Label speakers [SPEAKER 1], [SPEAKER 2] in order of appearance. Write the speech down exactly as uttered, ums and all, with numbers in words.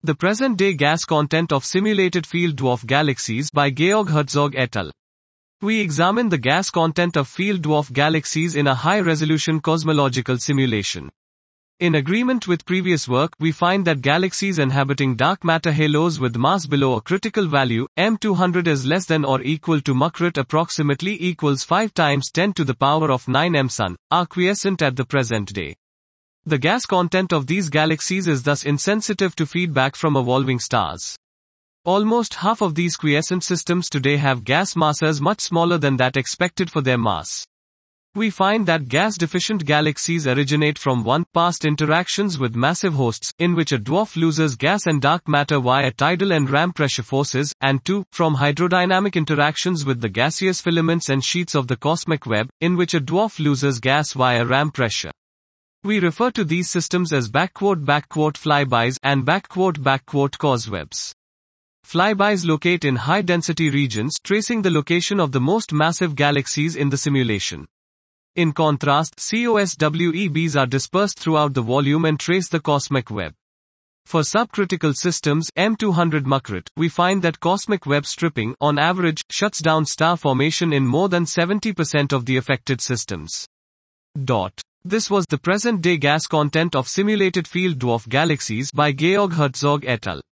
[SPEAKER 1] The present-day gas content of simulated field dwarf galaxies by Georg Herzog et al. We examine the gas content of field dwarf galaxies in a high-resolution cosmological simulation. In agreement with previous work, we find that galaxies inhabiting dark matter halos with mass below a critical value, M two hundred is less than or equal to Machrit approximately equals five times ten to the power of nine M Sun, are quiescent at the present day. The gas content of these galaxies is thus insensitive to feedback from evolving stars. Almost half of these quiescent systems today have gas masses much smaller than that expected for their mass. We find that gas-deficient galaxies originate from one, past interactions with massive hosts, in which a dwarf loses gas and dark matter via tidal and ram pressure forces, and two, from hydrodynamic interactions with the gaseous filaments and sheets of the cosmic web, in which a dwarf loses gas via ram pressure. We refer to these systems as backquark-backquark flybys and backquark-backquark causewebs. Flybys locate in high-density regions, tracing the location of the most massive galaxies in the simulation. In contrast, COSWEBs are dispersed throughout the volume and trace the cosmic web. For subcritical systems, M two hundred Machrit, we find that cosmic web stripping, on average, shuts down star formation in more than seventy percent of the affected systems. Dot. This was the present-day gas content of simulated field dwarf galaxies by Georg Herzog et al.